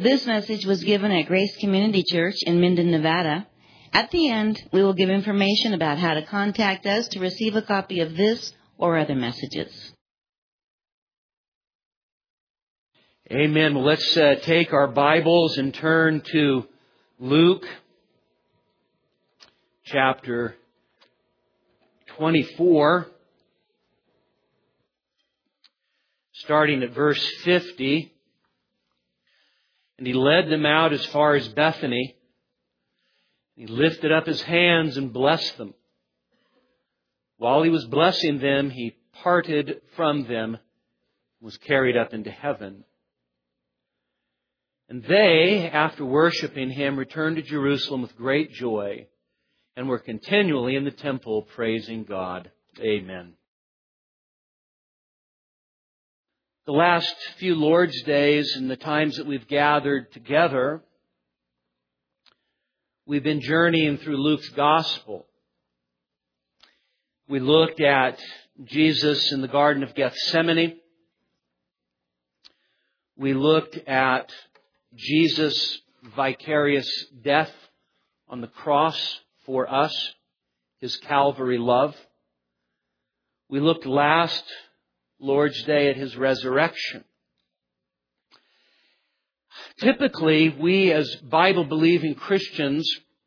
This message was given at Grace Community Church in Minden, Nevada. At the end, we will give information about how to contact us to receive a copy of this or other messages. Amen. Well, let's take our Bibles and turn to Luke chapter 24, starting at verse 50. And he led them out as far as Bethany. He lifted up his hands and blessed them. While he was blessing them, he parted from them and was carried up into heaven. And they, after worshiping him, returned to Jerusalem with great joy and were continually in the temple praising God. Amen. The last few Lord's days and the times that we've gathered together, we've been journeying through Luke's Gospel. We looked at Jesus in the Garden of Gethsemane. We looked at Jesus' vicarious death on the cross for us, His Calvary love. We looked last Lord's Day at His resurrection. Typically, we as Bible-believing Christians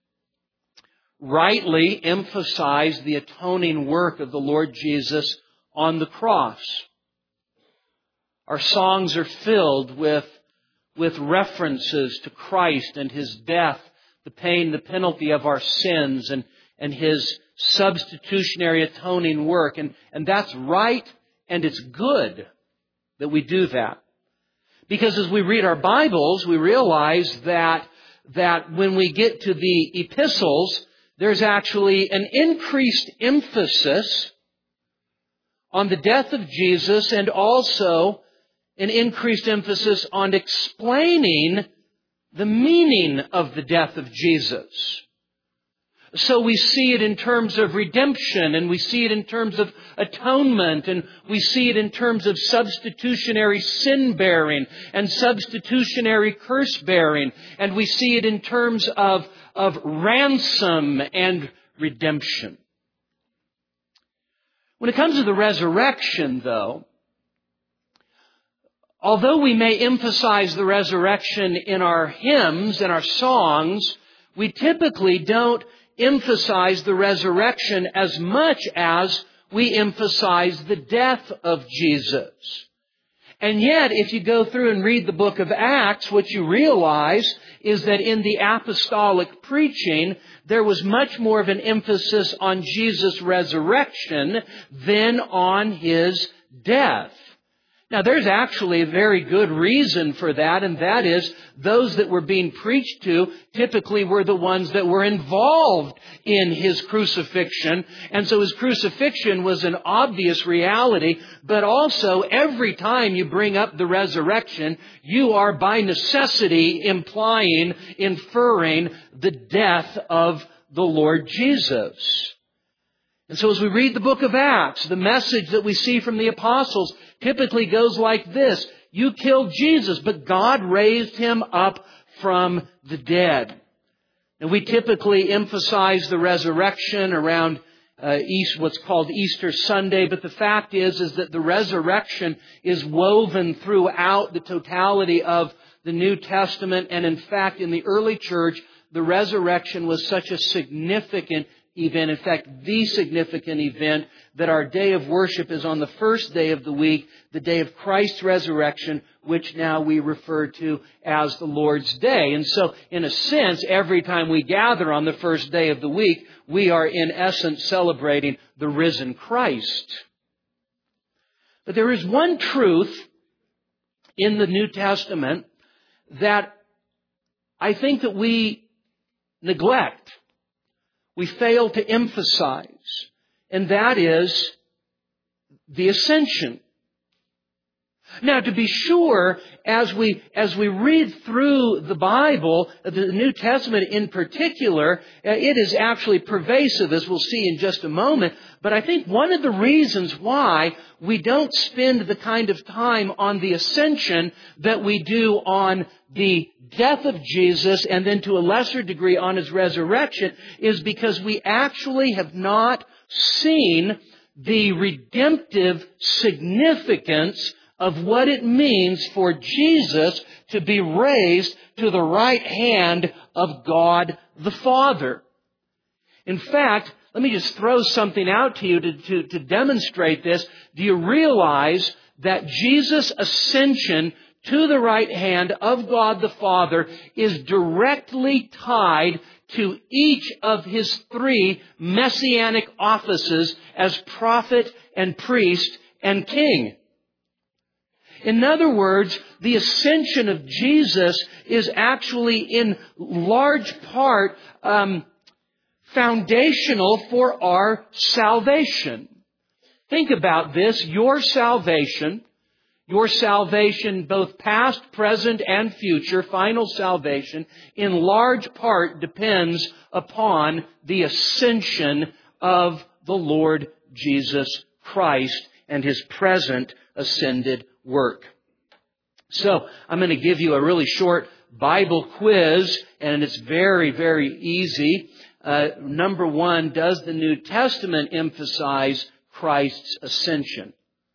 rightly emphasize the atoning work of the Lord Jesus on the cross. Our songs are filled with references to Christ and His death, the pain, the penalty of our sins, and His substitutionary atoning work. And that's right. And it's good that we do that. Because as we read our Bibles, we realize that when we get to the epistles, there's actually an increased emphasis on the death of Jesus and also an increased emphasis on explaining the meaning of the death of Jesus. So we see it in terms of redemption, and we see it in terms of atonement, and we see it in terms of substitutionary sin-bearing and substitutionary curse-bearing, and we see it in terms of ransom and redemption. When it comes to the resurrection, though, although we may emphasize the resurrection in our hymns and our songs, we typically don't emphasize the resurrection as much as we emphasize the death of Jesus. And yet, if you go through and read the book of Acts, what you realize is that in the apostolic preaching, there was much more of an emphasis on Jesus' resurrection than on His death. Now, there's actually a very good reason for that, and that is those that were being preached to typically were the ones that were involved in His crucifixion. And so His crucifixion was an obvious reality, but also every time you bring up the resurrection, you are by necessity inferring the death of the Lord Jesus. And so as we read the book of Acts, the message that we see from the apostles typically goes like this: you killed Jesus, but God raised Him up from the dead. And we typically emphasize the resurrection around what's called Easter Sunday, but the fact is that the resurrection is woven throughout the totality of the New Testament. And in fact, in the early church, the resurrection was such a significant event, in fact, the significant event, that our day of worship is on the first day of the week, the day of Christ's resurrection, which now we refer to as the Lord's Day. And so, in a sense, every time we gather on the first day of the week, we are in essence celebrating the risen Christ. But there is one truth in the New Testament that I think that we neglect. We fail to emphasize, and that is the ascension. Now, to be sure, as we read through the Bible, the New Testament in particular, it is actually pervasive, as we'll see in just a moment. But I think one of the reasons why we don't spend the kind of time on the ascension that we do on the death of Jesus and then to a lesser degree on His resurrection is because we actually have not seen the redemptive significance of what it means for Jesus to be raised to the right hand of God the Father. In fact, let me just throw something out to you to demonstrate this. Do you realize that Jesus' ascension to the right hand of God the Father is directly tied to each of His three messianic offices as prophet and priest and king? In other words, the ascension of Jesus is actually in large part foundational for our salvation. Think about this. Your salvation both past, present, and future, final salvation, in large part depends upon the ascension of the Lord Jesus Christ and His present ascended work. So, I'm going to give you a really short Bible quiz, and it's very, very easy. Number one, does the New Testament emphasize Christ's ascension?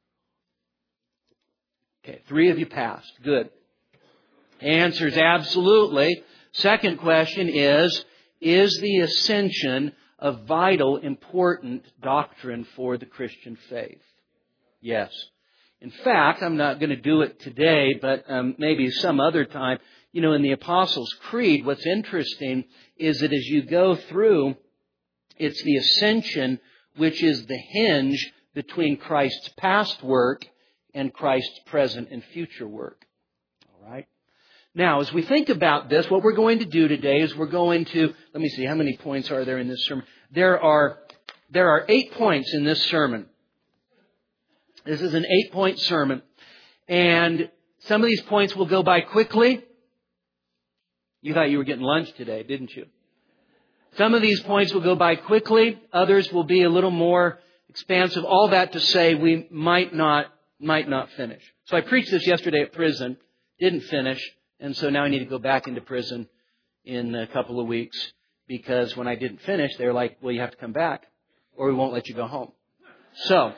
Okay, 3 of you passed. Good. Answer is absolutely. Second question is the ascension a vital, important doctrine for the Christian faith? Yes. In fact, I'm not going to do it today, but maybe some other time. You know, in the Apostles' Creed, what's interesting is that as you go through, it's the ascension which is the hinge between Christ's past work and Christ's present and future work. All right? Now, as we think about this, what we're going to do today is we're going to, let me see, how many points are there in this sermon? There are 8 points in this sermon. This is an 8-point sermon. And some of these points will go by quickly. You thought you were getting lunch today, didn't you? Some of these points will go by quickly. Others will be a little more expansive. All that to say we might not finish. So I preached this yesterday at prison, didn't finish, and so now I need to go back into prison in a couple of weeks because when I didn't finish, they were like, well, you have to come back or we won't let you go home. So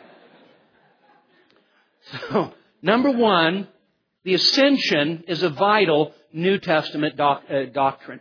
number one, the ascension is a vital New Testament doctrine.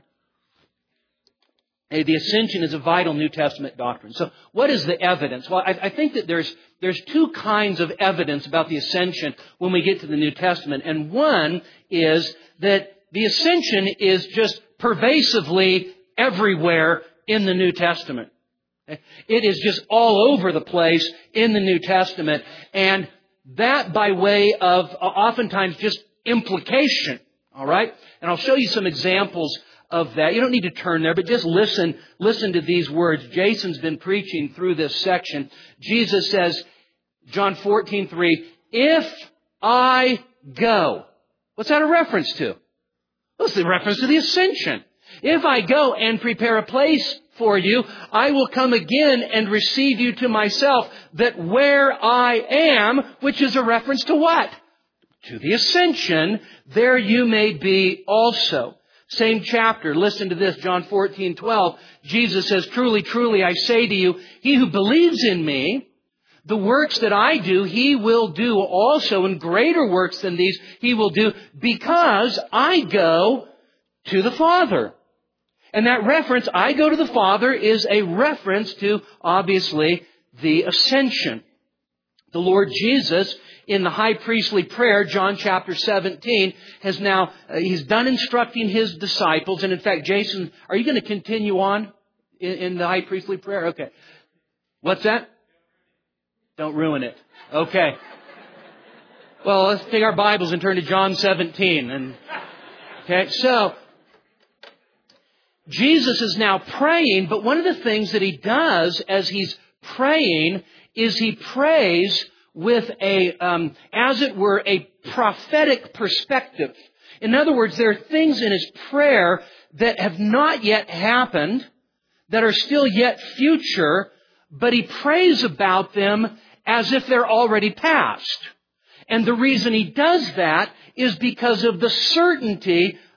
The ascension is a vital New Testament doctrine. So what is the evidence? Well, I think that there's 2 kinds of evidence about the ascension when we get to the New Testament. And one is that the ascension is just pervasively everywhere in the New Testament. It is just all over the place in the New Testament. And that by way of oftentimes just implication. All right? And I'll show you some examples of that. You don't need to turn there, but just listen to these words. Jason's been preaching through this section. Jesus says, John 14:3, if I go. What's that a reference to? Well, it's a reference to the ascension. If I go and prepare a place for you, I will come again and receive you to myself, that where I am, which is a reference to what? To the ascension, there you may be also. Same chapter, listen to this, John 14:12. Jesus says, truly, truly, I say to you, he who believes in me, the works that I do, he will do also, and greater works than these he will do, because I go to the Father. And that reference, I go to the Father, is a reference to, obviously, the ascension. The Lord Jesus, in the high priestly prayer, John chapter 17, has now, he's done instructing his disciples. And in fact, Jason, are you going to continue on in the high priestly prayer? Okay. What's that? Don't ruin it. Okay. Well, let's take our Bibles and turn to John 17. Okay, so Jesus is now praying, but one of the things that he does as he's praying is he prays with as it were, a prophetic perspective. In other words, there are things in his prayer that have not yet happened, that are still yet future, but he prays about them as if they're already past. And the reason he does that is because of the certainty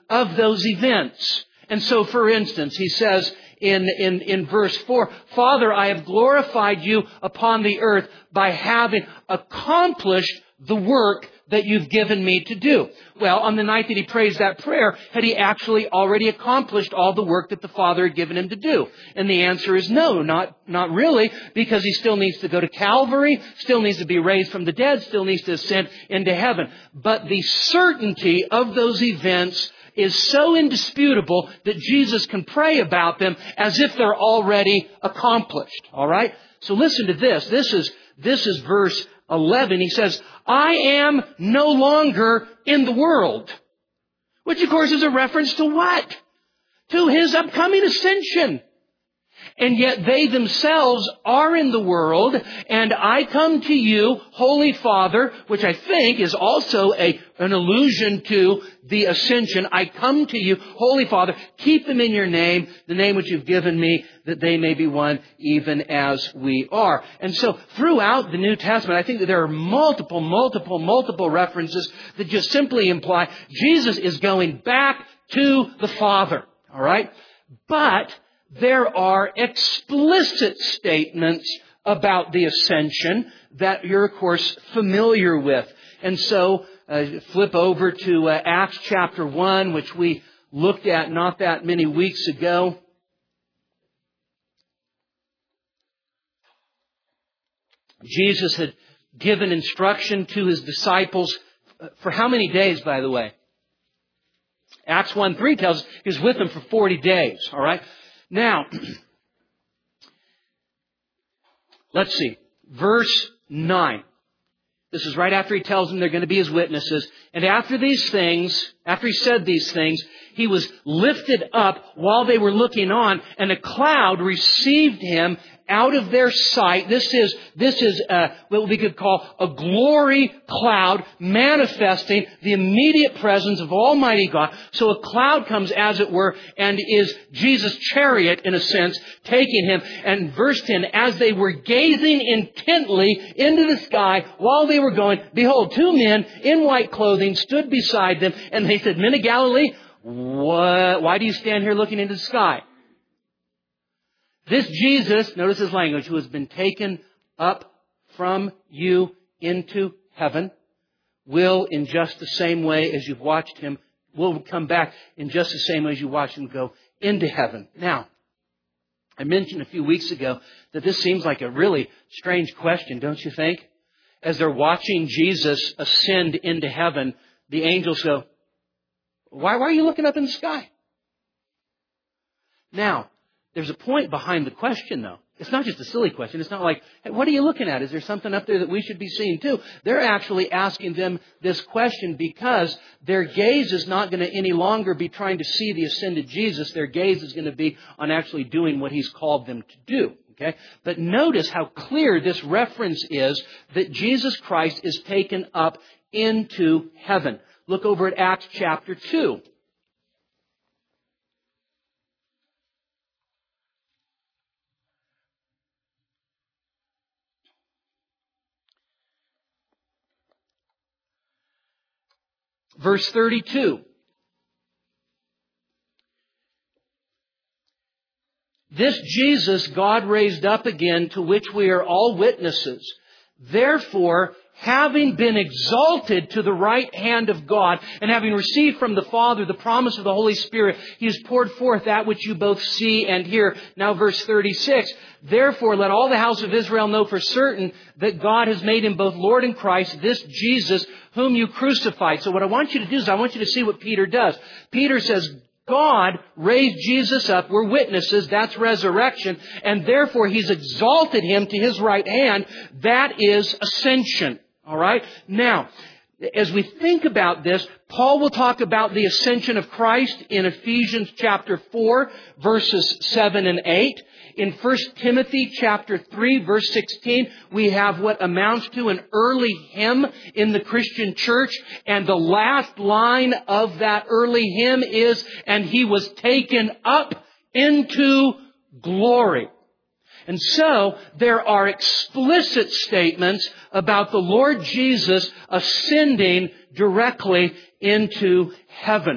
of those events. And so, for instance, he says in verse 4, Father, I have glorified you upon the earth by having accomplished the work that you've given me to do. Well, on the night that he prays that prayer, had he actually already accomplished all the work that the Father had given him to do? And the answer is no, not really, because he still needs to go to Calvary, still needs to be raised from the dead, still needs to ascend into heaven. But the certainty of those events is so indisputable that Jesus can pray about them as if they're already accomplished. All right? So listen to this. This is verse 11. He says, I am no longer in the world. Which, of course, is a reference to what? To His upcoming ascension. And yet they themselves are in the world, and I come to you, Holy Father, which I think is also an allusion to the ascension. I come to you, Holy Father, keep them in your name, the name which you've given me, that they may be one even as we are. And so throughout the New Testament, I think that there are multiple references that just simply imply Jesus is going back to the Father. All right? But there are explicit statements about the ascension that you're, of course, familiar with. And so, flip over to Acts chapter 1, which we looked at not that many weeks ago. Jesus had given instruction to His disciples for how many days, by the way? Acts 1:3 tells us He was with them for 40 days, all right? Now, let's see. Verse 9. This is right after He tells them they're going to be His witnesses. And after these things, after He said these things, He was lifted up while they were looking on, and a cloud received Him out of their sight. This is what we could call a glory cloud manifesting the immediate presence of Almighty God. So a cloud comes, as it were, and is Jesus' chariot, in a sense, taking Him. And verse 10, as they were gazing intently into the sky while they were going, behold, two men in white clothing stood beside them, and they said, Men of Galilee, why do you stand here looking into the sky? This Jesus, notice His language, who has been taken up from you into heaven, will, in just the same way as you've watched Him, will come back in just the same way as you watched Him go into heaven. Now, I mentioned a few weeks ago that this seems like a really strange question, don't you think? As they're watching Jesus ascend into heaven, the angels go, why are you looking up in the sky? Now, there's a point behind the question, though. It's not just a silly question. It's not like, hey, what are you looking at? Is there something up there that we should be seeing too? They're actually asking them this question because their gaze is not going to any longer be trying to see the ascended Jesus. Their gaze is going to be on actually doing what He's called them to do. Okay? But notice how clear this reference is that Jesus Christ is taken up into heaven. Look over at Acts chapter 2. Verse 32. This Jesus God raised up again, to which we are all witnesses. Therefore, having been exalted to the right hand of God, and having received from the Father the promise of the Holy Spirit, He has poured forth that which you both see and hear. Now verse 36. Therefore, let all the house of Israel know for certain that God has made Him both Lord and Christ, this Jesus whom you crucified. So what I want you to do is I want you to see what Peter does. Peter says, God raised Jesus up. We're witnesses. That's resurrection. And therefore, He's exalted Him to His right hand. That is ascension. All right? Now, as we think about this, Paul will talk about the ascension of Christ in Ephesians chapter 4, verses 7 and 8. In 1 Timothy chapter 3, verse 16, we have what amounts to an early hymn in the Christian church. And the last line of that early hymn is, and He was taken up into glory. And so there are explicit statements about the Lord Jesus ascending directly into heaven.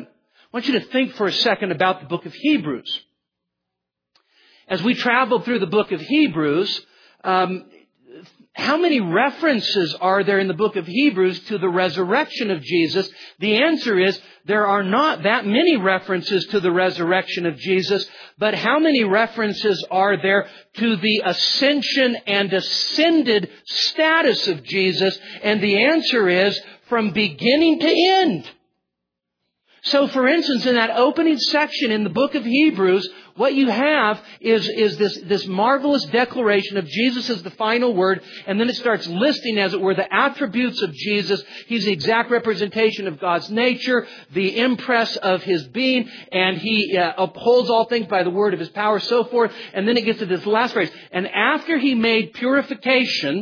want you to think for a second about the book of Hebrews. As we travel through the book of Hebrews, how many references are there in the book of Hebrews to the resurrection of Jesus? The answer is there are not that many references to the resurrection of Jesus, but how many references are there to the ascension and ascended status of Jesus? And the answer is from beginning to end. So, for instance, in that opening section in the book of Hebrews, what you have is this marvelous declaration of Jesus as the final word, and then it starts listing, as it were, the attributes of Jesus. He's the exact representation of God's nature, the impress of His being, and He upholds all things by the word of His power, so forth. And then it gets to this last phrase. And after He made purification,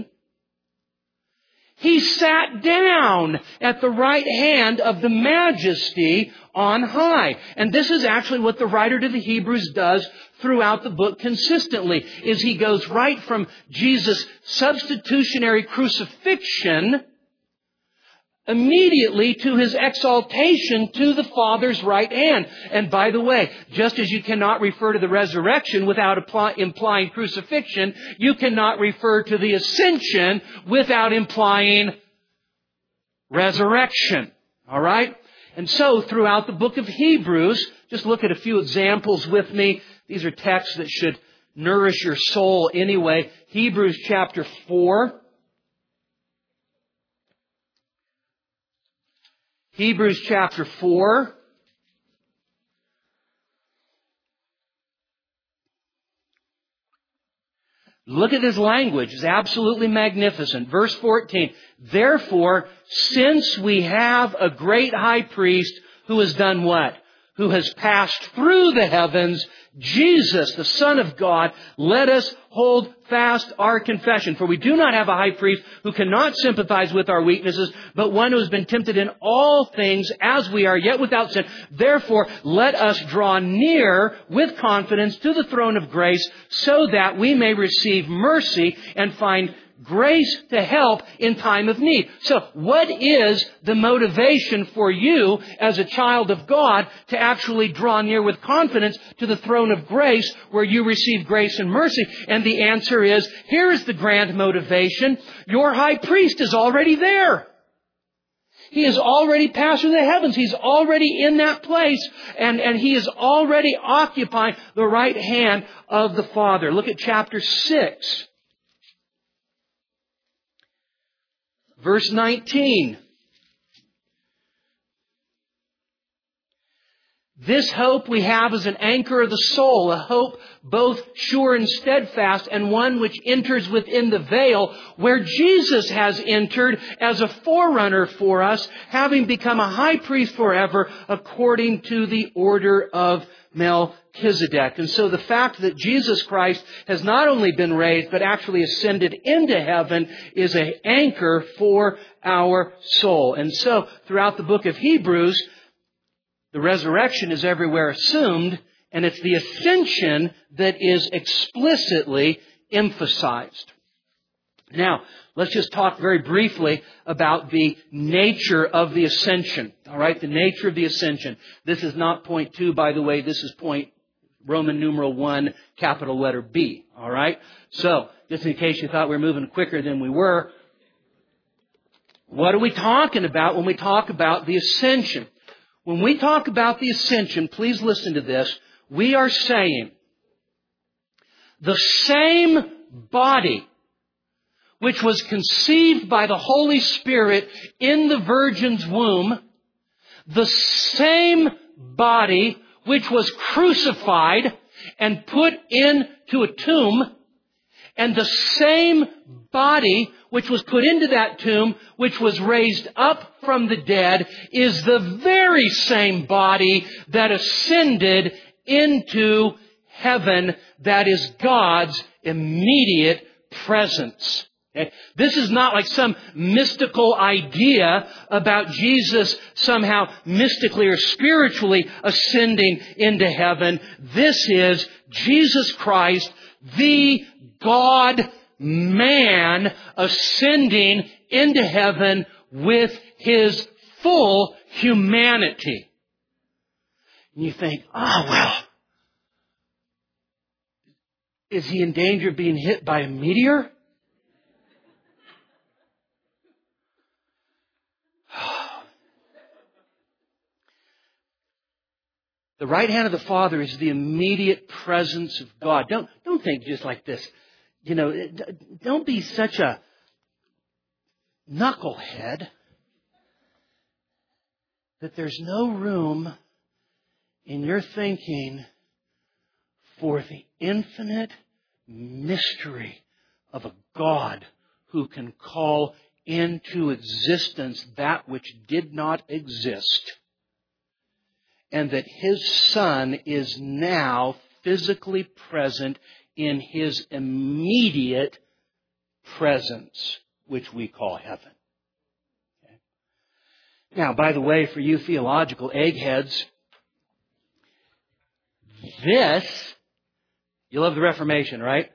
He sat down at the right hand of the Majesty on high. And this is actually what the writer to the Hebrews does throughout the book consistently, is he goes right from Jesus' substitutionary crucifixion immediately to His exaltation to the Father's right hand. And by the way, just as you cannot refer to the resurrection without implying crucifixion, you cannot refer to the ascension without implying resurrection. All right? And so, throughout the book of Hebrews, just look at a few examples with me. These are texts that should nourish your soul anyway. Hebrews chapter 4. Hebrews chapter 4. Look at this language. It's absolutely magnificent. Verse 14. Therefore, since we have a great high priest who has done what? Who has passed through the heavens, Jesus, the Son of God, let us hold fast our confession. For we do not have a high priest who cannot sympathize with our weaknesses, but one who has been tempted in all things as we are, yet without sin. Therefore, let us draw near with confidence to the throne of grace, so that we may receive mercy and find grace to help in time of need. So, what is the motivation for you as a child of God to actually draw near with confidence to the throne of grace where you receive grace and mercy? And the answer is, here is the grand motivation. Your high priest is already there. He has already passed through the heavens. He's already in that place. And He is already occupying the right hand of the Father. Look at chapter 6. Verse 19. This hope we have is an anchor of the soul, a hope both sure and steadfast, and one which enters within the veil, where Jesus has entered as a forerunner for us, having become a high priest forever, according to the order of Melchizedek. And so the fact that Jesus Christ has not only been raised, but actually ascended into heaven is an anchor for our soul. And so throughout the book of Hebrews, the resurrection is everywhere assumed, and it's the ascension that is explicitly emphasized. Now, let's just talk very briefly about the nature of the ascension. All right, the nature of the ascension. This is not point 2, by the way. This is point Roman numeral 1, capital letter B. All right? So, just in case you thought we were moving quicker than we were, what are we talking about when we talk about the ascension? When we talk about the ascension, please listen to this. We are saying the same body which was conceived by the Holy Spirit in the Virgin's womb, the same body which was crucified and put into a tomb, and the same body which was put into that tomb, which was raised up from the dead, is the very same body that ascended into heaven, that is God's immediate presence. Okay? This is not like some mystical idea about Jesus somehow mystically or spiritually ascending into heaven. This is Jesus Christ, the God-man, ascending into heaven with His full humanity. And you think, oh, well, is he in danger of being hit by a meteor? The right hand of the Father is the immediate presence of God. Don't think just like this. Don't be such a knucklehead that there's no room in your thinking for the infinite mystery of a God who can call into existence that which did not exist. And that His Son is now physically present in His immediate presence, which we call heaven. Okay? Now, by the way, for you theological eggheads, you love the Reformation, right?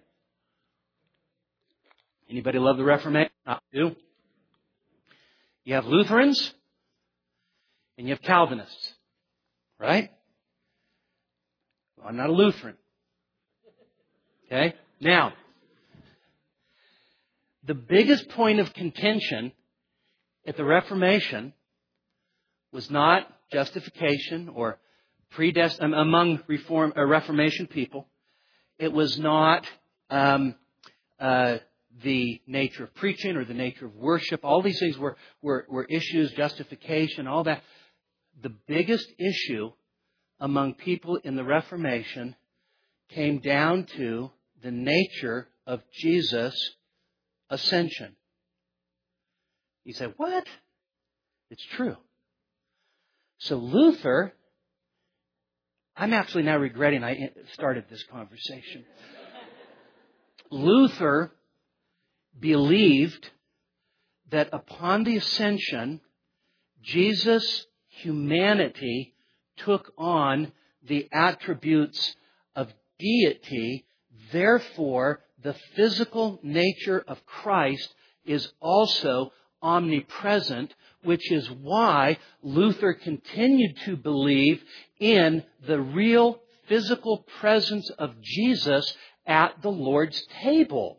Anybody love the Reformation? Not you. You have Lutherans and you have Calvinists. Right? Well, I'm not a Lutheran. Okay? Now, the biggest point of contention at the Reformation was not justification or among Reformation people. It was not the nature of preaching or the nature of worship. All these things were issues, justification, all that. The biggest issue among people in the Reformation came down to the nature of Jesus' ascension. You say, what? It's true. So Luther, I'm actually now regretting I started this conversation. Luther believed that upon the ascension, Jesus' humanity took on the attributes of deity. Therefore, the physical nature of Christ is also omnipresent, which is why Luther continued to believe in the real physical presence of Jesus at the Lord's table.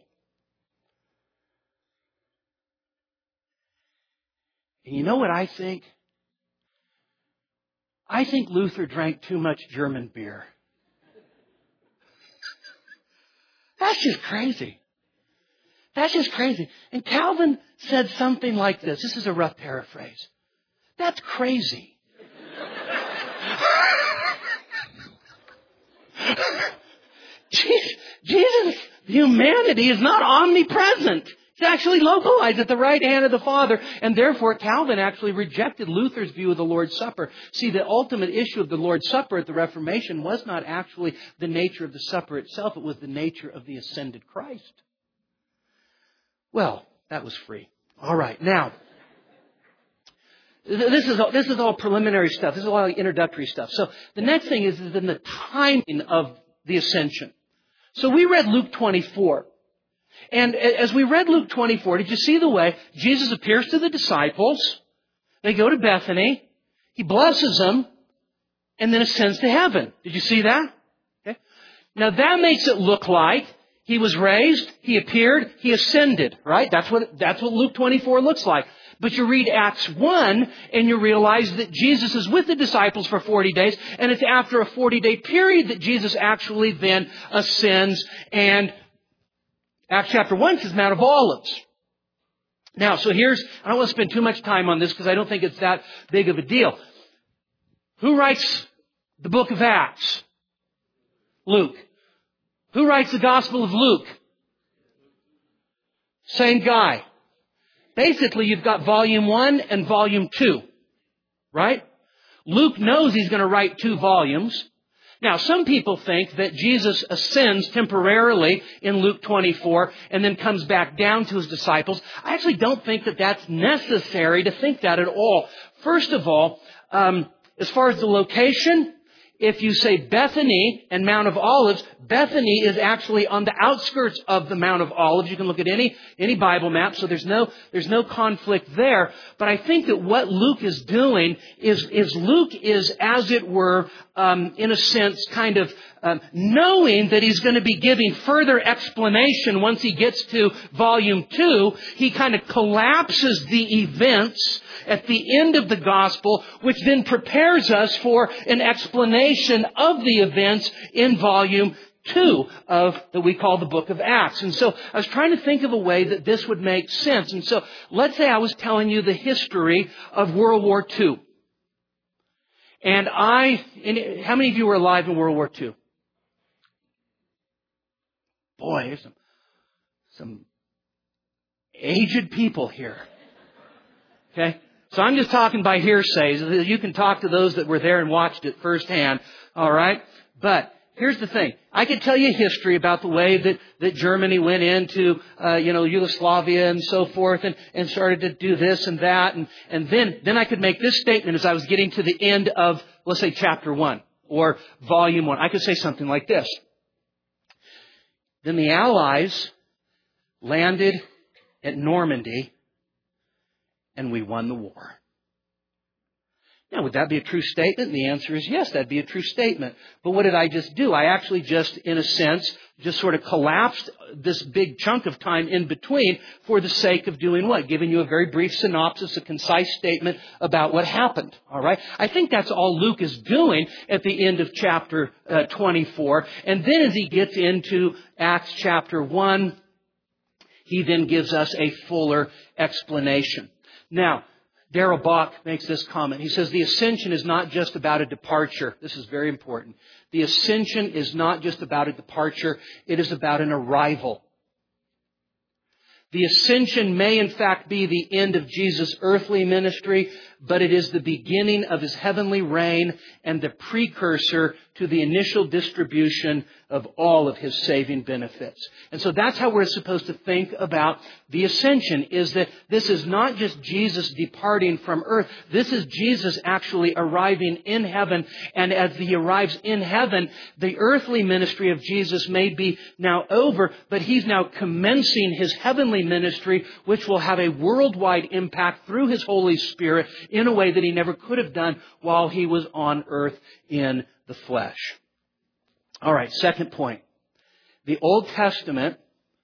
And you know what I think? I think Luther drank too much German beer. That's just crazy. That's just crazy. And Calvin said something like this. This is a rough paraphrase. That's crazy. Jesus' humanity is not omnipresent. It's actually localized at the right hand of the Father. And therefore, Calvin actually rejected Luther's view of the Lord's Supper. See, the ultimate issue of the Lord's Supper at the Reformation was not actually the nature of the supper itself. It was the nature of the ascended Christ. Well, that was free. All right. Now, this is all preliminary stuff. This is all introductory stuff. So the next thing is in the timing of the ascension. So we read Luke 24. And as we read Luke 24, did you see the way Jesus appears to the disciples? They go to Bethany. He blesses them and then ascends to heaven. Did you see that? Okay. Now that makes it look like He was raised, He appeared, He ascended, right? That's what Luke 24 looks like. But you read Acts 1 and you realize that Jesus is with the disciples for 40 days. And it's after a 40-day period that Jesus actually then ascends. And Acts chapter 1 says Mount of Olives. Now, so I don't want to spend too much time on this because I don't think it's that big of a deal. Who writes the book of Acts? Luke. Who writes the Gospel of Luke? Same guy. Basically, you've got volume 1 and volume 2. Right? Luke knows he's going to write 2 volumes. Now, some people think that Jesus ascends temporarily in Luke 24 and then comes back down to His disciples. I actually don't think that that's necessary to think that at all. First of all, as far as the location, if you say Bethany and Mount of Olives, Bethany is actually on the outskirts of the Mount of Olives. You can look at any Bible map, so there's no conflict there. But I think that what Luke is doing is Luke is, as it were, in a sense, kind of knowing that he's going to be giving further explanation once he gets to volume 2, he kind of collapses the events at the end of the gospel, which then prepares us for an explanation of the events in volume 2 of that we call the book of Acts. And so I was trying to think of a way that this would make sense. And so let's say I was telling you the history of World War II. And how many of you were alive in World War II? Boy, there's some aged people here. Okay? So I'm just talking by hearsay. You can talk to those that were there and watched it firsthand. All right? But here's the thing. I could tell you history about the way that Germany went into, Yugoslavia and so forth and started to do this and that. And then I could make this statement as I was getting to the end of, let's say, chapter 1 or volume 1. I could say something like this. Then the Allies landed at Normandy and we won the war. Now, would that be a true statement? And the answer is yes, that'd be a true statement. But what did I just do? I actually just, in a sense, just sort of collapsed this big chunk of time in between for the sake of doing what? Giving you a very brief synopsis, a concise statement about what happened. All right? I think that's all Luke is doing at the end of chapter 24. And then as he gets into Acts chapter 1, he then gives us a fuller explanation. Now, Darrell Bock makes this comment. He says, the ascension is not just about a departure. This is very important. The ascension is not just about a departure. It is about an arrival. The ascension may in fact be the end of Jesus' earthly ministry, but it is the beginning of His heavenly reign and the precursor to the initial distribution of all of His saving benefits. And so that's how we're supposed to think about the ascension, is that this is not just Jesus departing from earth. This is Jesus actually arriving in heaven. And as He arrives in heaven, the earthly ministry of Jesus may be now over, but He's now commencing His heavenly ministry, which will have a worldwide impact through His Holy Spirit in a way that He never could have done while He was on earth in the flesh. All right, second point. The Old Testament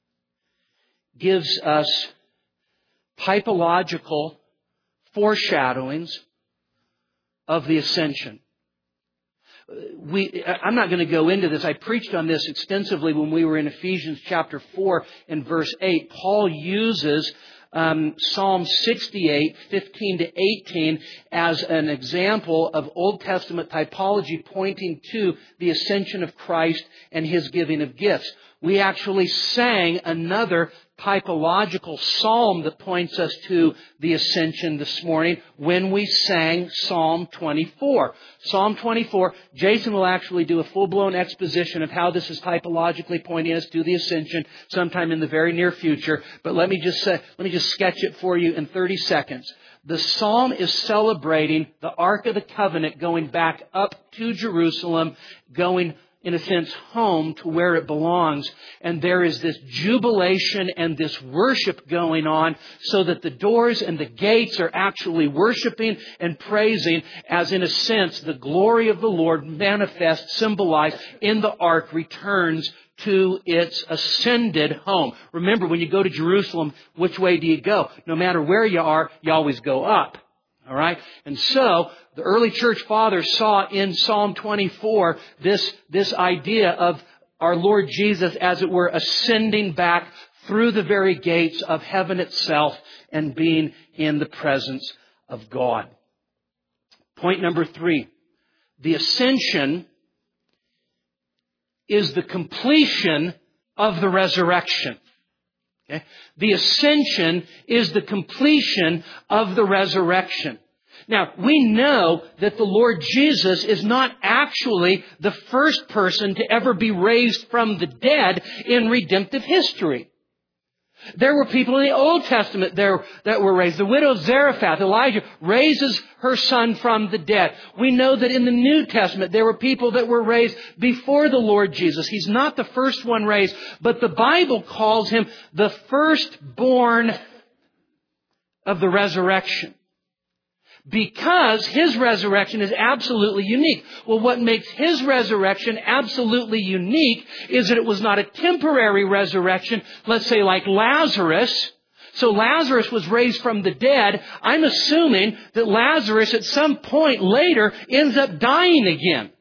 gives us typological foreshadowings of the ascension. I'm not going to go into this. I preached on this extensively when we were in Ephesians chapter 4 and verse 8. Paul uses Psalm 68, 15 to 18 as an example of Old Testament typology pointing to the ascension of Christ and His giving of gifts. We actually sang another typological psalm that points us to the ascension this morning when we sang Psalm 24. Psalm 24, Jason will actually do a full-blown exposition of how this is typologically pointing us to the ascension sometime in the very near future. But let me just sketch it for you in 30 seconds. The psalm is celebrating the Ark of the Covenant going back up to Jerusalem, going in a sense, home to where it belongs. And there is this jubilation and this worship going on so that the doors and the gates are actually worshiping and praising as, in a sense, the glory of the Lord manifest, symbolized in the ark, returns to its ascended home. Remember, when you go to Jerusalem, which way do you go? No matter where you are, you always go up. All right? And so, the early church fathers saw in Psalm 24 this idea of our Lord Jesus, as it were, ascending back through the very gates of heaven itself and being in the presence of God. Point number 3. The ascension is the completion of the resurrection. Okay? The ascension is the completion of the resurrection. Now, we know that the Lord Jesus is not actually the first person to ever be raised from the dead in redemptive history. There were people in the Old Testament there that were raised. The widow of Zarephath, Elijah, raises her son from the dead. We know that in the New Testament there were people that were raised before the Lord Jesus. He's not the first one raised, but the Bible calls him the firstborn of the resurrection. Because his resurrection is absolutely unique. Well, what makes his resurrection absolutely unique is that it was not a temporary resurrection, let's say like Lazarus. So Lazarus was raised from the dead. I'm assuming that Lazarus at some point later ends up dying again.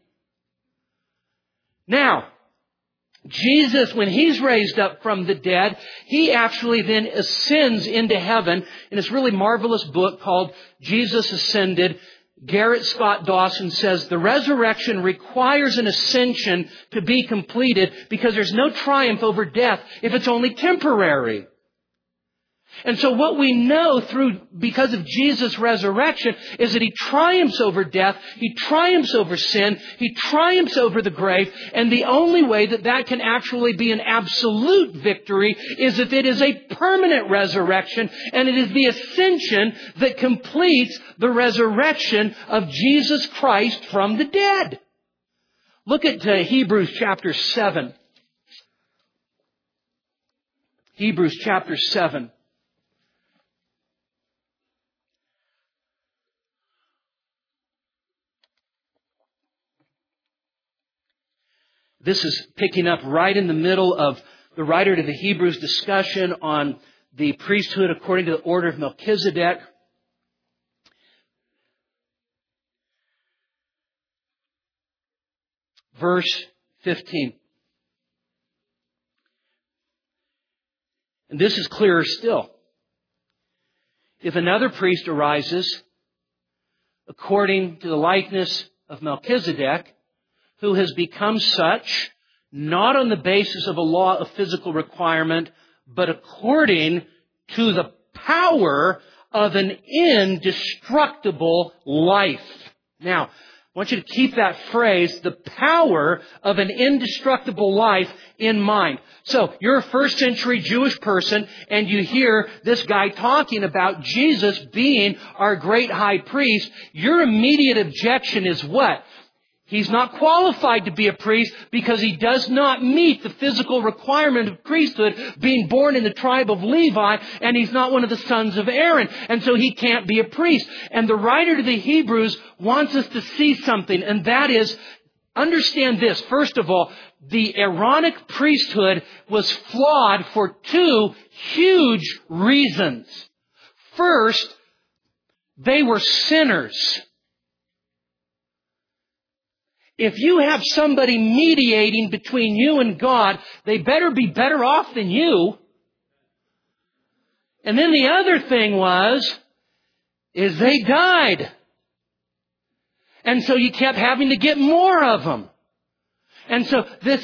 Now, Jesus, when He's raised up from the dead, He actually then ascends into heaven in this really marvelous book called Jesus Ascended. Garrett Scott Dawson says, the resurrection requires an ascension to be completed because there's no triumph over death if it's only temporary. And so what we know because of Jesus' resurrection is that He triumphs over death, He triumphs over sin, He triumphs over the grave, and the only way that that can actually be an absolute victory is if it is a permanent resurrection, and it is the ascension that completes the resurrection of Jesus Christ from the dead. Look at Hebrews chapter 7. Hebrews chapter 7. This is picking up right in the middle of the writer to the Hebrews discussion on the priesthood according to the order of Melchizedek. Verse 15. And this is clearer still. If another priest arises according to the likeness of Melchizedek, who has become such, not on the basis of a law of physical requirement, but according to the power of an indestructible life. Now, I want you to keep that phrase, the power of an indestructible life, in mind. So, you're a first century Jewish person, and you hear this guy talking about Jesus being our great high priest. Your immediate objection is what? He's not qualified to be a priest because he does not meet the physical requirement of priesthood, being born in the tribe of Levi, and he's not one of the sons of Aaron, and so he can't be a priest. And the writer to the Hebrews wants us to see something, and that is, understand this. First of all, the Aaronic priesthood was flawed for two huge reasons. First, they were sinners. If you have somebody mediating between you and God, they better be better off than you. And then the other thing is they died. And so you kept having to get more of them. And so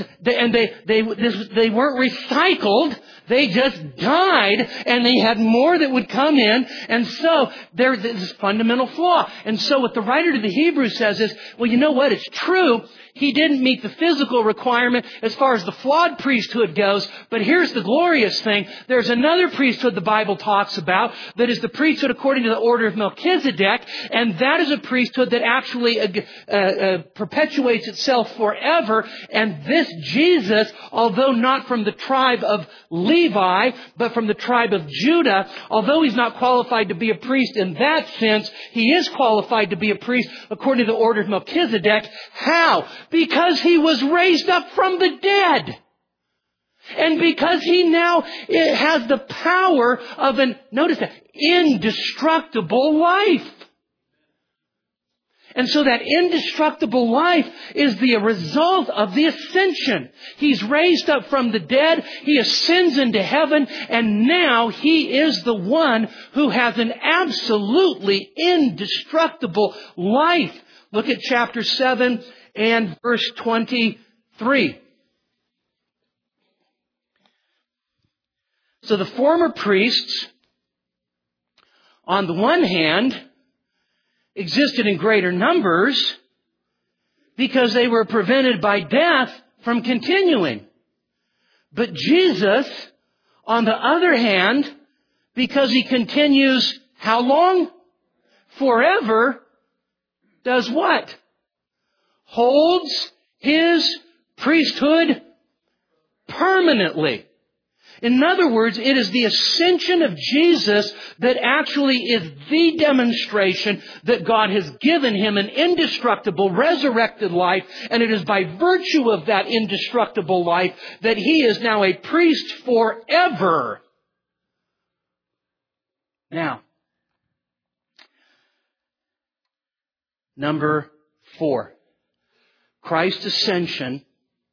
they weren't recycled. They just died, and they had more that would come in. And so there's this fundamental flaw. And so what the writer to the Hebrews says is, well, you know what? It's true. He didn't meet the physical requirement as far as the flawed priesthood goes. But here's the glorious thing. There's another priesthood the Bible talks about that is the priesthood according to the order of Melchizedek. And that is a priesthood that actually perpetuates itself forever. And this Jesus, although not from the tribe of Levi, but from the tribe of Judah, although he's not qualified to be a priest in that sense, he is qualified to be a priest according to the order of Melchizedek. How? Because he was raised up from the dead. And because he now has the power of notice that, indestructible life. And so that indestructible life is the result of the ascension. He's raised up from the dead. He ascends into heaven. And now he is the one who has an absolutely indestructible life. Look at chapter 7 and verse 23. So the former priests, on the one hand, existed in greater numbers because they were prevented by death from continuing. But Jesus, on the other hand, because He continues, how long? Forever, does what? Holds His priesthood permanently. In other words, it is the ascension of Jesus that actually is the demonstration that God has given Him an indestructible, resurrected life, and it is by virtue of that indestructible life that He is now a priest forever. Now, number 4. Christ's ascension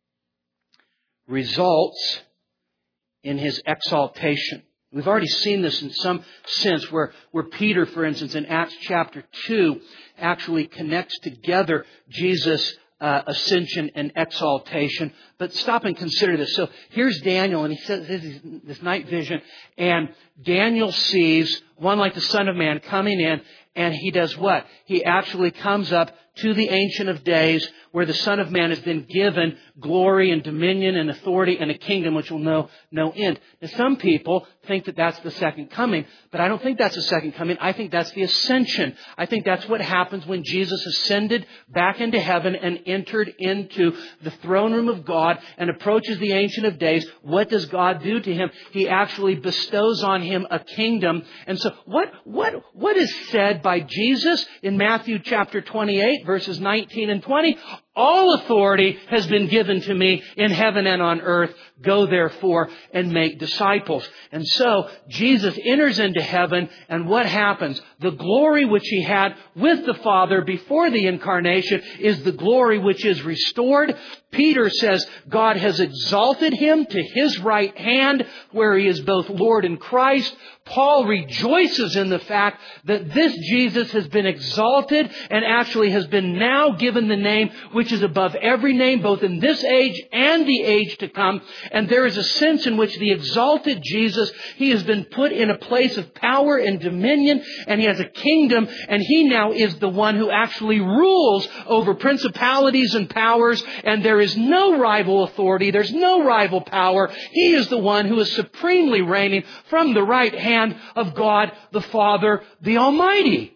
results in His exaltation. We've already seen this in some sense where Peter, for instance, in Acts chapter 2, actually connects together Jesus' ascension and exaltation. But stop and consider this. So here's Daniel, and he says this night vision, and Daniel sees one like the Son of Man coming in, and he does what? He actually comes up to the Ancient of Days, where the Son of Man has been given glory and dominion and authority and a kingdom which will know no end. Now, some people think that that's the second coming, but I don't think that's the second coming. I think that's the ascension. I think that's what happens when Jesus ascended back into heaven and entered into the throne room of God and approaches the Ancient of Days. What does God do to Him? He actually bestows on Him a kingdom. And so what is said by Jesus in Matthew chapter 28, verses 19 and 20? All authority has been given to me in heaven and on earth. Go therefore and make disciples. And so Jesus enters into heaven, and what happens? The glory which He had with the Father before the incarnation is the glory which is restored. Peter says God has exalted Him to His right hand, where He is both Lord and Christ. Paul rejoices in the fact that this Jesus has been exalted and actually has been now given the name which is above every name, both in this age and the age to come. And there is a sense in which the exalted Jesus, He has been put in a place of power and dominion, and He has a kingdom, and He now is the one who actually rules over principalities and powers, and there is no rival authority, there's no rival power. He is the one who is supremely reigning from the right hand of God the Father, the Almighty.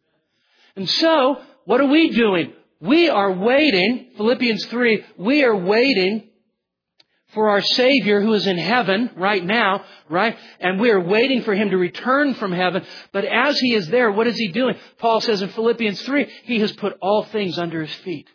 And so, what are we doing? We are waiting, Philippians 3, we are waiting for our Savior who is in heaven right now, right? And we are waiting for Him to return from heaven. But as He is there, what is He doing? Paul says in Philippians 3, He has put all things under His feet.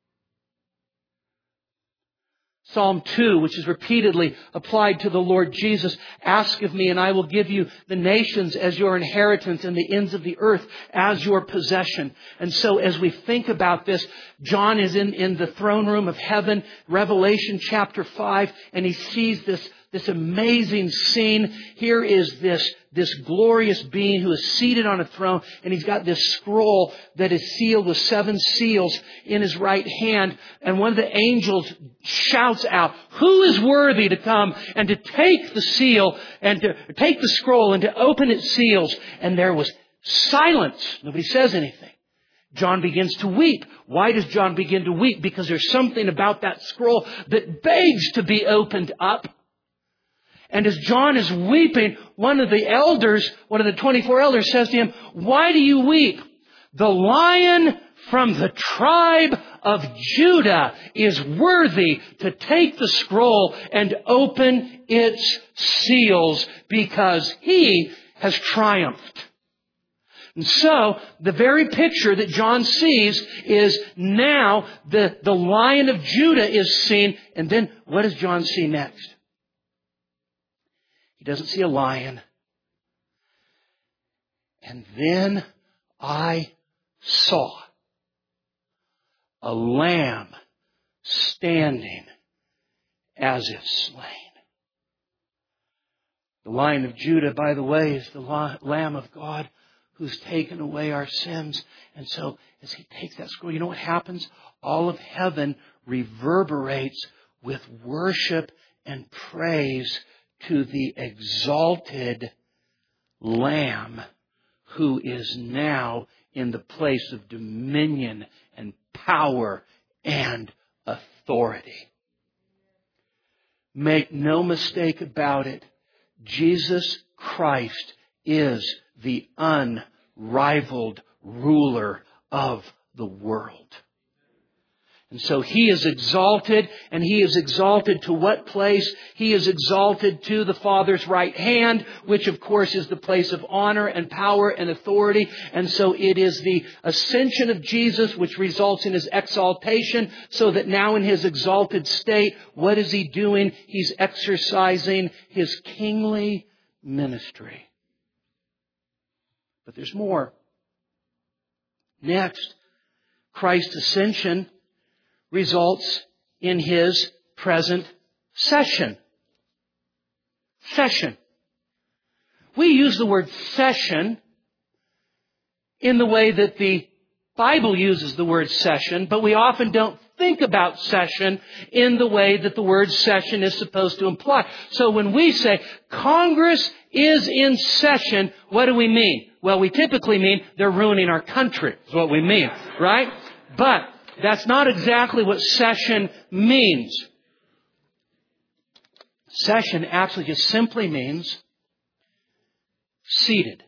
Psalm 2, which is repeatedly applied to the Lord Jesus, ask of me and I will give you the nations as your inheritance and the ends of the earth as your possession. And so as we think about this, John is in the throne room of heaven, Revelation chapter 5, and he sees this amazing scene. Here is this glorious being who is seated on a throne, and He's got this scroll that is sealed with 7 seals in His right hand. And one of the angels shouts out, who is worthy to come and to take the seal and to take the scroll and to open its seals? And there was silence. Nobody says anything. John begins to weep. Why does John begin to weep? Because there's something about that scroll that begs to be opened up. And as John is weeping, one of the 24 elders says to him, why do you weep? The Lion from the tribe of Judah is worthy to take the scroll and open its seals because He has triumphed. And so, the very picture that John sees is now the Lion of Judah is seen. And then what does John see next? He doesn't see a lion. And then I saw a lamb standing as if slain. The Lion of Judah, by the way, is the Lamb of God who's taken away our sins. And so as He takes that scroll, you know what happens? All of heaven reverberates with worship and praise to the exalted Lamb who is now in the place of dominion and power and authority. Make no mistake about it. Jesus Christ is the unrivaled ruler of the world. And so He is exalted, and He is exalted to what place? He is exalted to the Father's right hand, which of course is the place of honor and power and authority. And so it is the ascension of Jesus which results in His exaltation, so that now in His exalted state, what is He doing? He's exercising His kingly ministry. But there's more. Next, Christ's ascension results in His present session. Session. We use the word session in the way that the Bible uses the word session, but we often don't think about session in the way that the word session is supposed to imply. So when we say Congress is in session, what do we mean? Well, we typically mean they're ruining our country, is what we mean, right? But that's not exactly what session means. Session actually just simply means seated.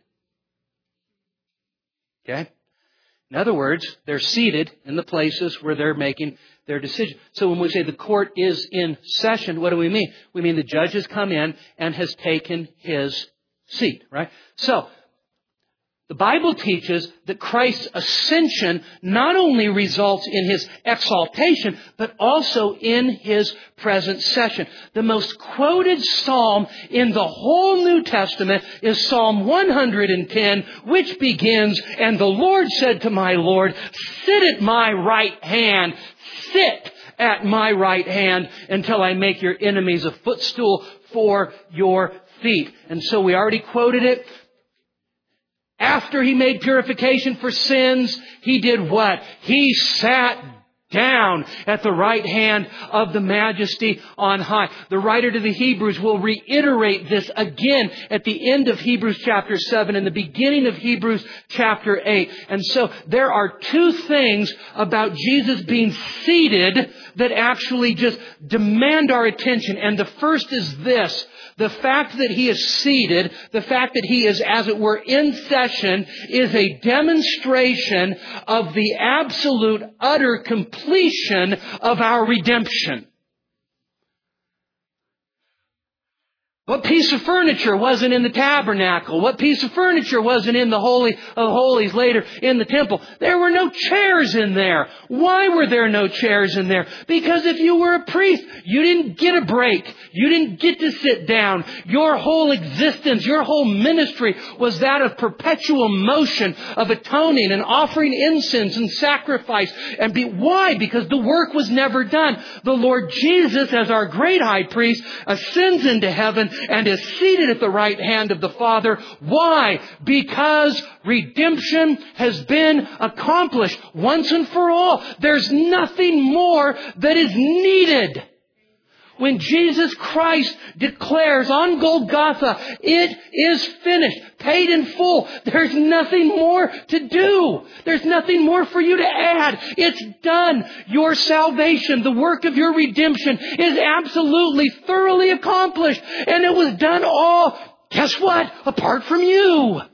Okay? In other words, they're seated in the places where they're making their decision. So when we say the court is in session, what do we mean? We mean the judge has come in and has taken his seat, right? So, the Bible teaches that Christ's ascension not only results in His exaltation, but also in His present session. The most quoted psalm in the whole New Testament is Psalm 110, which begins, "And the Lord said to my Lord, sit at my right hand, sit at my right hand until I make your enemies a footstool for your feet." And so we already quoted it. After He made purification for sins, He did what? He sat down at the right hand of the Majesty on high. The writer to the Hebrews will reiterate this again at the end of Hebrews chapter 7 and the beginning of Hebrews chapter 8. And so there are two things about Jesus being seated that actually just demand our attention. And the first is this. The fact that He is seated, the fact that He is, as it were, in session, is a demonstration of the absolute, utter completion of our redemption. What piece of furniture wasn't in the tabernacle? What piece of furniture wasn't in the Holy of Holies later in the temple? There were no chairs in there. Why were there no chairs in there? Because if you were a priest, you didn't get a break. You didn't get to sit down. Your whole existence, your whole ministry was that of perpetual motion, of atoning and offering incense and sacrifice. Why? Because the work was never done. The Lord Jesus, as our great high priest, ascends into heaven and is seated at the right hand of the Father. Why? Because redemption has been accomplished once and for all. There's nothing more that is needed. When Jesus Christ declares on Golgotha, it is finished, paid in full, there's nothing more to do. There's nothing more for you to add. It's done. Your salvation, the work of your redemption is absolutely thoroughly accomplished. And it was done all, guess what? Apart from you.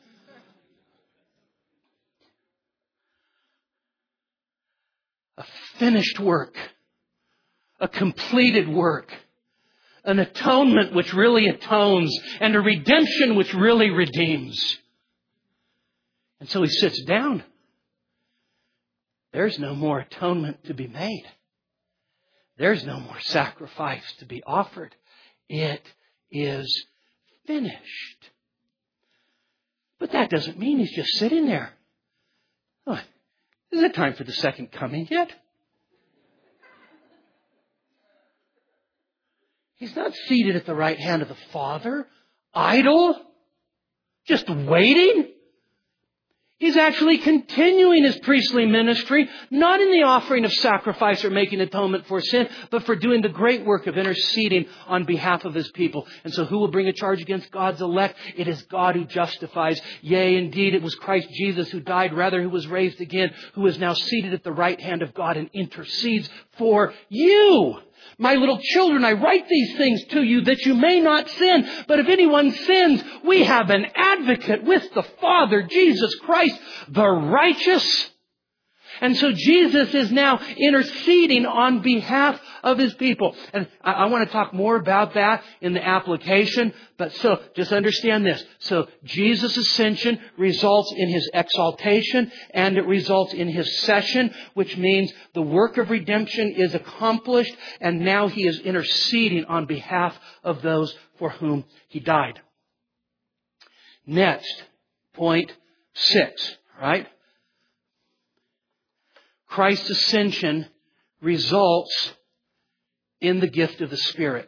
A finished work. A completed work, an atonement which really atones, and a redemption which really redeems. And so He sits down. There's no more atonement to be made. There's no more sacrifice to be offered. It is finished. But that doesn't mean He's just sitting there. Oh, is it time for the second coming yet? He's not seated at the right hand of the Father, idle, just waiting. He's actually continuing His priestly ministry, not in the offering of sacrifice or making atonement for sin, but for doing the great work of interceding on behalf of His people. And so who will bring a charge against God's elect? It is God who justifies. Yea, indeed, it was Christ Jesus who died, rather who was raised again, who is now seated at the right hand of God and intercedes for you. My little children, I write these things to you that you may not sin. But if anyone sins, we have an advocate with the Father, Jesus Christ, the righteous. And so Jesus is now interceding on behalf of His people. And I want to talk more about that in the application. But so just understand this. So Jesus' ascension results in His exaltation and it results in His session, which means the work of redemption is accomplished and now He is interceding on behalf of those for whom He died. Next, point 6, right? Christ's ascension results in the gift of the Spirit.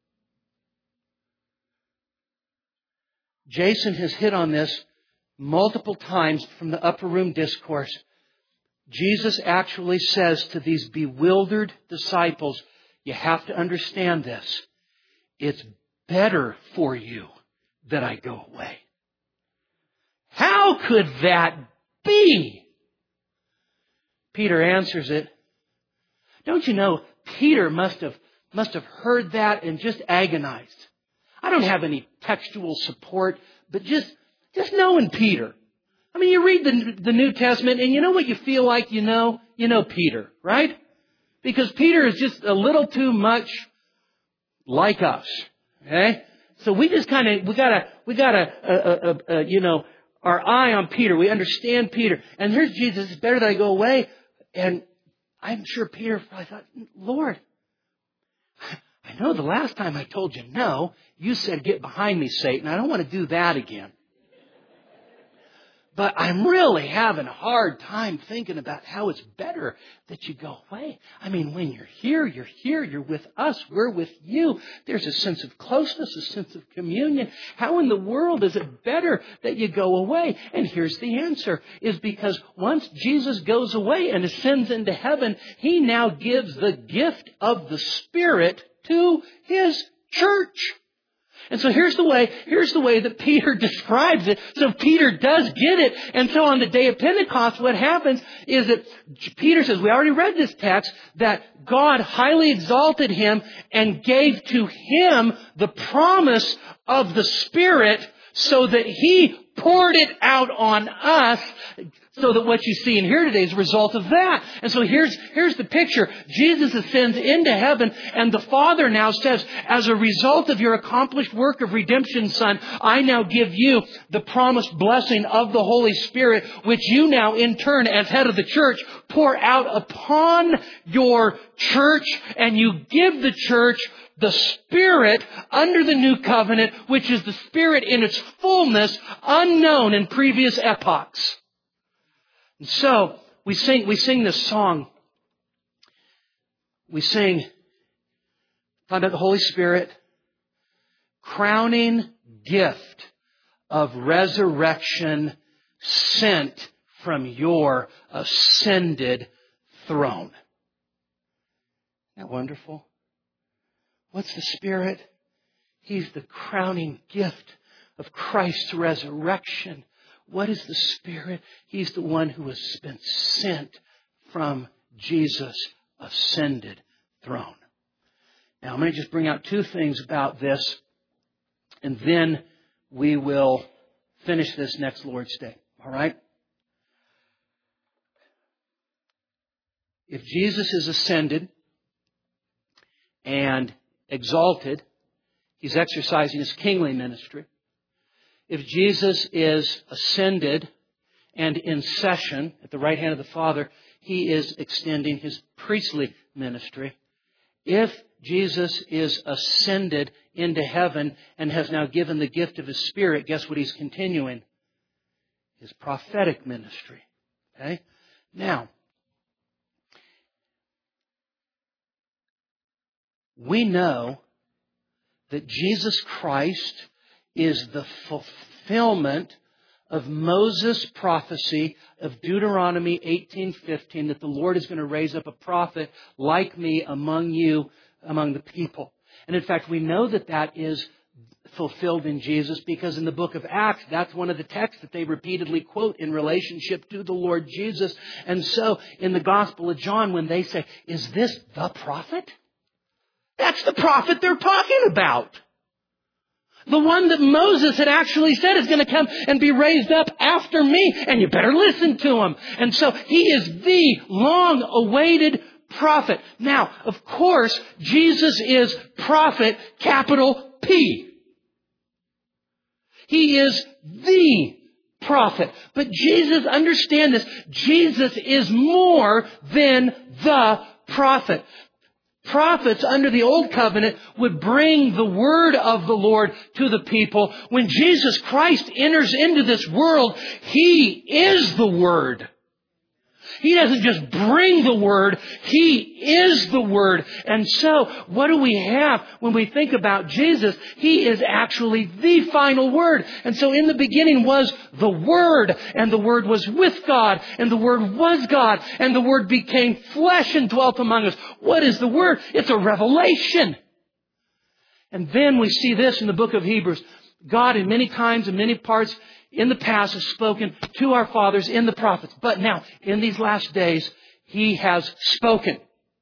Jason has hit on this multiple times from the upper room discourse. Jesus actually says to these bewildered disciples, you have to understand this. It's better for you that I go away. How could that be? Peter answers it. Don't you know, Peter must have heard that and just agonized. I don't have any textual support, but just knowing Peter. I mean, you read the New Testament and you know what you feel like you know Peter, right? Because Peter is just a little too much like us, okay? So we just we gotta, our eye on Peter. We understand Peter. And here's Jesus, it's better that I go away. And I'm sure Peter probably thought, Lord, I know the last time I told you no, you said, get behind me, Satan. I don't want to do that again. But I'm really having a hard time thinking about how it's better that you go away. I mean, when you're here, you're with us, we're with you. There's a sense of closeness, a sense of communion. How in the world is it better that you go away? And here's the answer, is because once Jesus goes away and ascends into heaven, He now gives the gift of the Spirit to His church. And so here's the way that Peter describes it. So Peter does get it. And so on the day of Pentecost, what happens is that Peter says, we already read this text, that God highly exalted him and gave to him the promise of the Spirit so that He poured it out on us, so that what you see and hear today is a result of that. And so here's the picture. Jesus ascends into heaven, and the Father now says, as a result of your accomplished work of redemption, Son, I now give you the promised blessing of the Holy Spirit, which you now in turn, as head of the church, pour out upon your church, and you give the church the Spirit under the new covenant, which is the Spirit in its fullness, unknown in previous epochs. And so we sing this song. We sing, talking about the Holy Spirit, crowning gift of resurrection sent from your ascended throne. Isn't that wonderful? What's the Spirit? He's the crowning gift of Christ's resurrection. What is the Spirit? He's the one who has been sent from Jesus' ascended throne. Now, I'm going to just bring out two things about this, and then we will finish this next Lord's Day. All right? If Jesus is ascended and exalted, He's exercising His kingly ministry. If Jesus is ascended and in session at the right hand of the Father, He is extending His priestly ministry. If Jesus is ascended into heaven and has now given the gift of His Spirit, guess what He's continuing? His prophetic ministry. Okay? Now, we know that Jesus Christ is the fulfillment of Moses' prophecy of Deuteronomy 18:15, that the Lord is going to raise up a prophet like me among you, among the people. And in fact, we know that that is fulfilled in Jesus because in the book of Acts, that's one of the texts that they repeatedly quote in relationship to the Lord Jesus. And so in the Gospel of John, when they say, is this the prophet? That's the prophet they're talking about. The one that Moses had actually said is going to come and be raised up after me, and you better listen to him. And so he is the long-awaited prophet. Now, of course, Jesus is prophet, capital P. He is the prophet. But Jesus, understand this, Jesus is more than the prophet. Prophets under the Old Covenant would bring the word of the Lord to the people. When Jesus Christ enters into this world, He is the Word. He doesn't just bring the Word, He is the Word. And so, what do we have when we think about Jesus? He is actually the final Word. And so in the beginning was the Word, and the Word was with God, and the Word was God, and the Word became flesh and dwelt among us. What is the Word? It's a revelation. And then we see this in the book of Hebrews. God in many times and many parts in the past has spoken to our fathers in the prophets. But now, in these last days, He has spoken.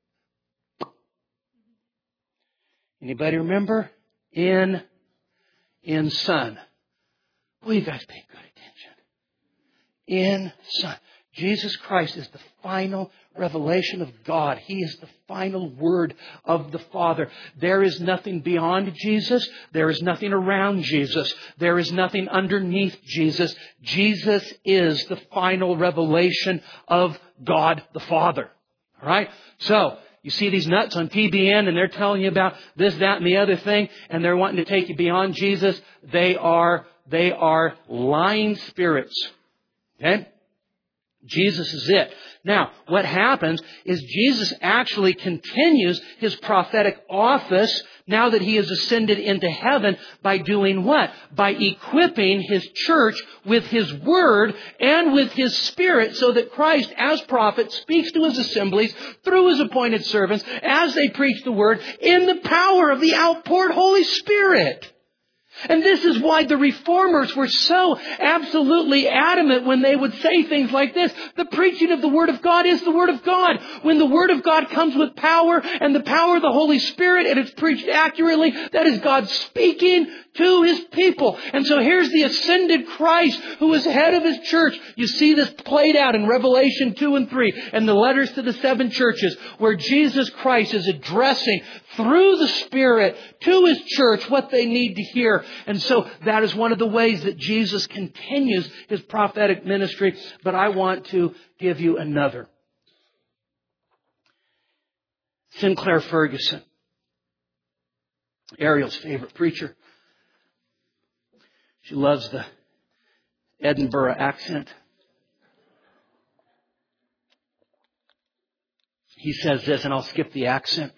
Anybody remember? In Son. Well, you guys pay good attention. In Son. Jesus Christ is the final revelation of God. He is the final word of the Father. There is nothing beyond Jesus. There is nothing around Jesus. There is nothing underneath Jesus. Jesus is the final revelation of God the Father. All right? So, you see these nuts on TBN and they're telling you about this, that, and the other thing, and they're wanting to take you beyond Jesus. They are lying spirits. Okay? Jesus is it. Now, what happens is Jesus actually continues His prophetic office now that He has ascended into heaven by doing what? By equipping His church with His Word and with His Spirit so that Christ, as prophet, speaks to His assemblies through His appointed servants as they preach the Word in the power of the outpoured Holy Spirit. And this is why the Reformers were so absolutely adamant when they would say things like this. The preaching of the Word of God is the Word of God. When the Word of God comes with power and the power of the Holy Spirit and it's preached accurately, that is God speaking to His people. And so here's the ascended Christ who is head of His church. You see this played out in Revelation 2 and 3 and the letters to the 7 churches where Jesus Christ is addressing through the Spirit to His church what they need to hear. And so that is one of the ways that Jesus continues His prophetic ministry. But I want to give you another. Sinclair Ferguson, Ariel's favorite preacher. She loves the Edinburgh accent. He says this, and I'll skip the accent.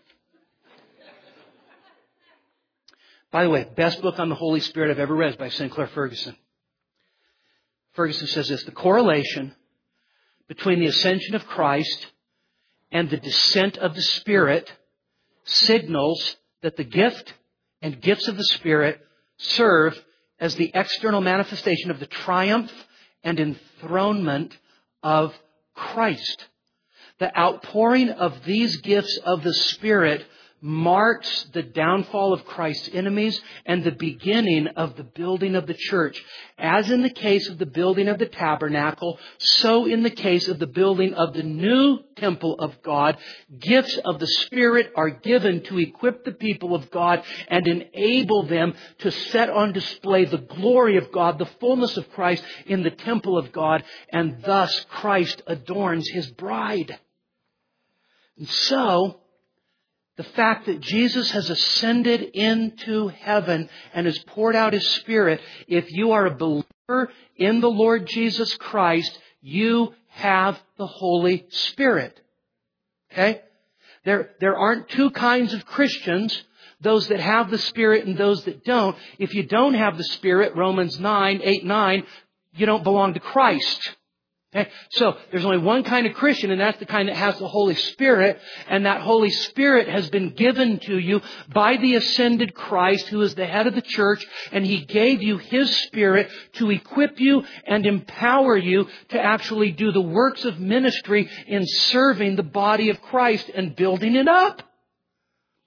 By the way, best book on the Holy Spirit I've ever read is by Sinclair Ferguson. Ferguson says this: the correlation between the ascension of Christ and the descent of the Spirit signals that the gift and gifts of the Spirit serve as the external manifestation of the triumph and enthronement of Christ. The outpouring of these gifts of the Spirit marks the downfall of Christ's enemies and the beginning of the building of the church. As in the case of the building of the tabernacle, so in the case of the building of the new temple of God, gifts of the Spirit are given to equip the people of God and enable them to set on display the glory of God, the fullness of Christ in the temple of God, and thus Christ adorns His bride. And so, the fact that Jesus has ascended into heaven and has poured out His Spirit, if you are a believer in the Lord Jesus Christ, you have the Holy Spirit. Okay? There aren't two kinds of Christians, those that have the Spirit and those that don't. If you don't have the Spirit, Romans 8:9, you don't belong to Christ. Okay? So, there's only one kind of Christian, and that's the kind that has the Holy Spirit. And that Holy Spirit has been given to you by the ascended Christ, who is the head of the church. And He gave you His Spirit to equip you and empower you to actually do the works of ministry in serving the body of Christ and building it up.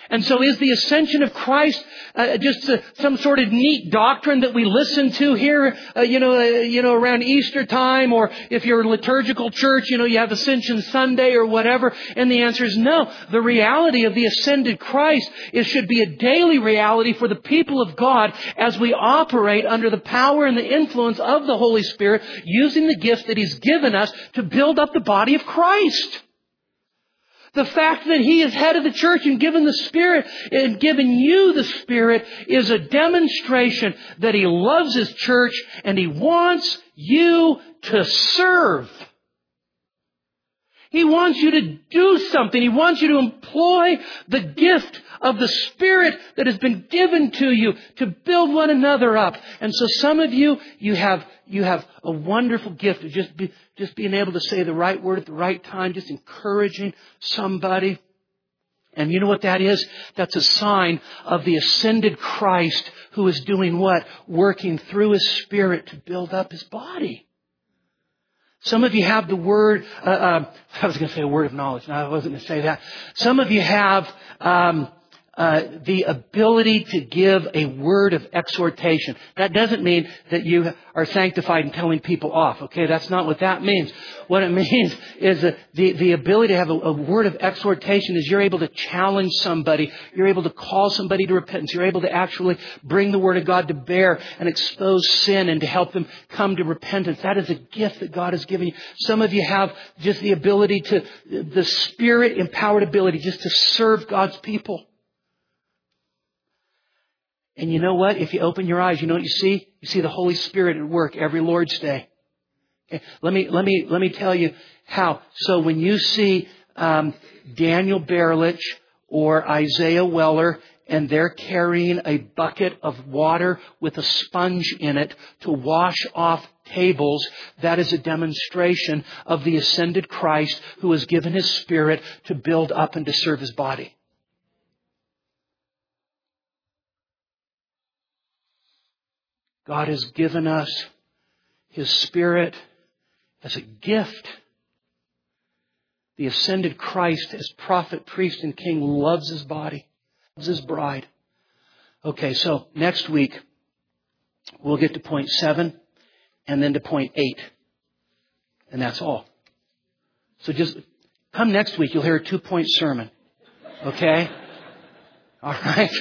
And so is the ascension of Christ just some sort of neat doctrine that we listen to here, around Easter time, or if you're a liturgical church, you have Ascension Sunday or whatever? And the answer is no. The reality of the ascended Christ should be a daily reality for the people of God as we operate under the power and the influence of the Holy Spirit, using the gifts that He's given us to build up the body of Christ. The fact that He is head of the church and given the Spirit and given you the Spirit is a demonstration that He loves His church and He wants you to serve. He wants you to do something. He wants you to employ the gift of the Spirit that has been given to you to build one another up. And so some of you have a wonderful gift of just being able to say the right word at the right time, just encouraging somebody. And you know what that is? That's a sign of the ascended Christ who is doing what? Working through His Spirit to build up His body. Some of you have the word, I was going to say a word of knowledge. No, I wasn't going to say that. Some of you have the ability to give a word of exhortation. That doesn't mean that you are sanctified and telling people off. Okay, that's not what that means. What it means is the ability to have a word of exhortation is you're able to challenge somebody. You're able to call somebody to repentance. You're able to actually bring the Word of God to bear and expose sin and to help them come to repentance. That is a gift that God has given you. Some of you have just the ability the Spirit-empowered ability just to serve God's people. And you know what? If you open your eyes, you know what you see? You see the Holy Spirit at work every Lord's Day. Okay. Let me tell you how. So when you see Daniel Berlich or Isaiah Weller, and they're carrying a bucket of water with a sponge in it to wash off tables, that is a demonstration of the ascended Christ who has given His Spirit to build up and to serve His body. God has given us His Spirit as a gift. The ascended Christ as prophet, priest, and king loves His body, loves His bride. Okay, so next week we'll get to point 7 and then to point 8. And that's all. So just come next week, you'll hear a 2-point sermon. Okay? All right?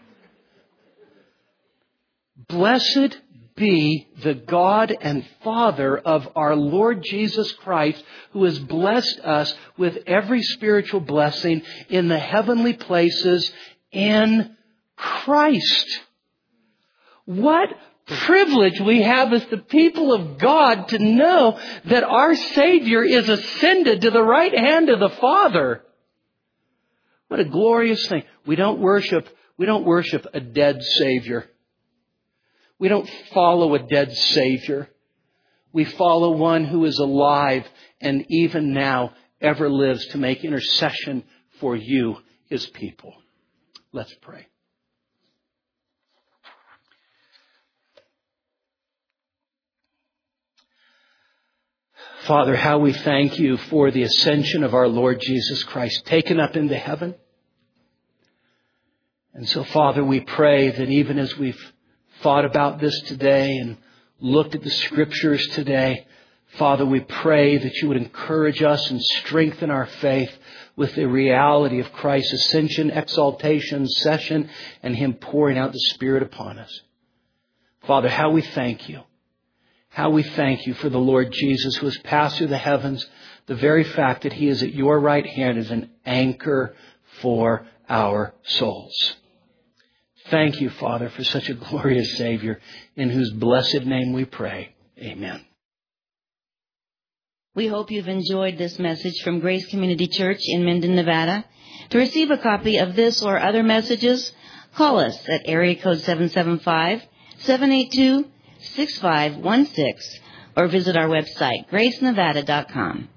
Blessed be the God and Father of our Lord Jesus Christ, who has blessed us with every spiritual blessing in the heavenly places in Christ. What privilege we have as the people of God to know that our Savior is ascended to the right hand of the Father. What a glorious thing. We don't worship a dead Savior. We don't follow a dead Savior. We follow one who is alive and even now ever lives to make intercession for you, His people. Let's pray. Father, how we thank You for the ascension of our Lord Jesus Christ, taken up into heaven. And so, Father, we pray that even as we've thought about this today and looked at the Scriptures today, Father, we pray that You would encourage us and strengthen our faith with the reality of Christ's ascension, exaltation, session, and Him pouring out the Spirit upon us. Father, how we thank You. How we thank You for the Lord Jesus who has passed through the heavens. The very fact that He is at Your right hand is an anchor for our souls. Thank You, Father, for such a glorious Savior, in whose blessed name we pray. Amen. We hope you've enjoyed this message from Grace Community Church in Minden, Nevada. To receive a copy of this or other messages, call us at area code 775-782-6516 or visit our website, gracenevada.com.